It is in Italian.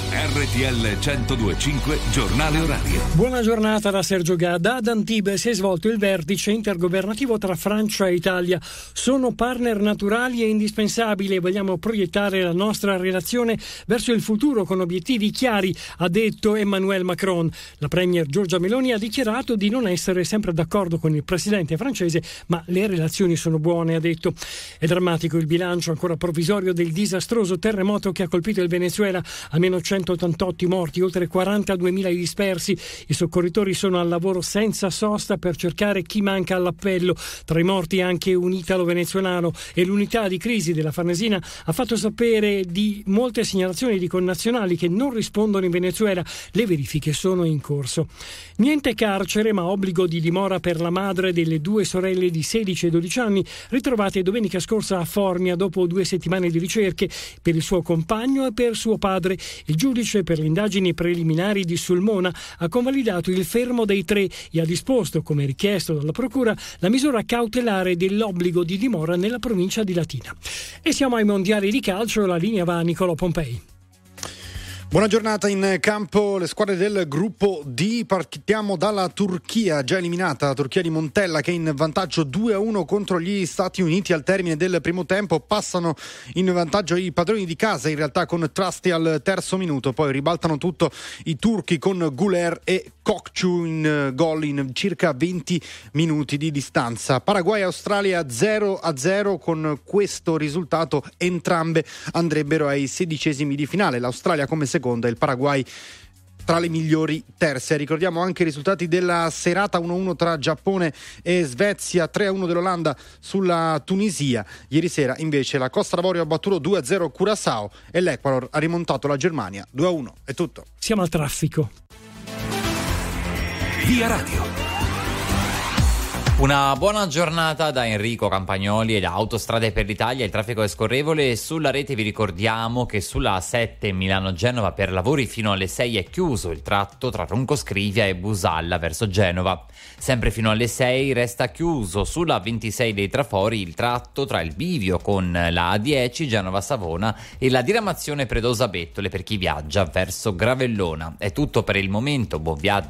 RTL 102.5 Giornale Orario. Buona giornata da Sergio Gadda. Ad Antibes si è svolto il vertice intergovernativo tra Francia e Italia. Sono partner naturali e indispensabili e vogliamo proiettare la nostra relazione verso il futuro con obiettivi chiari, ha detto Emmanuel Macron. La premier Giorgia Meloni ha dichiarato di non essere sempre d'accordo con il presidente francese, ma le relazioni sono buone, ha detto. È drammatico il bilancio ancora provvisorio del disastroso terremoto che ha colpito il Venezuela, almeno 188 morti, oltre 42.000 dispersi. I soccorritori sono al lavoro senza sosta per cercare chi manca all'appello. Tra i morti anche un italo-venezuelano, e l'unità di crisi della Farnesina ha fatto sapere di molte segnalazioni di connazionali che non rispondono in Venezuela. Le verifiche sono in corso. Niente carcere, ma obbligo di dimora per la madre delle due sorelle di 16 e 12 anni ritrovate domenica scorsa a Formia dopo 2 settimane di ricerche per il suo compagno e per suo padre. Il giudice per le indagini preliminari di Sulmona ha convalidato il fermo dei 3 e ha disposto, come richiesto dalla procura, la misura cautelare dell'obbligo di dimora nella provincia di Latina. E siamo ai mondiali di calcio, la linea va a Nicolò Pompei. Buona giornata. In campo le squadre del gruppo D. Partiamo dalla Turchia, già eliminata, la Turchia di Montella, che è in vantaggio 2-1 contro gli Stati Uniti al termine del primo tempo. Passano in vantaggio i padroni di casa, in realtà, con Trasti al terzo minuto, poi ribaltano tutto i turchi con Guler e Kokcu in gol in circa 20 minuti di distanza. Paraguay-Australia 0-0. Con questo risultato entrambe andrebbero ai 16esimi di finale, l'Australia come seconda e il Paraguay tra le migliori terze. Ricordiamo anche i risultati della serata: 1-1 tra Giappone e Svezia, 3-1 dell'Olanda sulla Tunisia. Ieri sera invece la Costa d'Avorio ha battuto 2-0 Curaçao e l'Ecuador ha rimontato la Germania 2-1. È tutto. Siamo al traffico. Via Radio. Una buona giornata da Enrico Campagnoli e da Autostrade per l'Italia. Il traffico è scorrevole. Sulla rete vi ricordiamo che sulla A7 Milano-Genova per lavori fino alle 6 è chiuso il tratto tra Roncoscrivia e Busalla verso Genova. Sempre fino alle 6 resta chiuso sulla 26 dei Trafori il tratto tra il bivio con la A10 Genova-Savona e la diramazione Predosa-Bettole per chi viaggia verso Gravellona. È tutto per il momento, buon viaggio.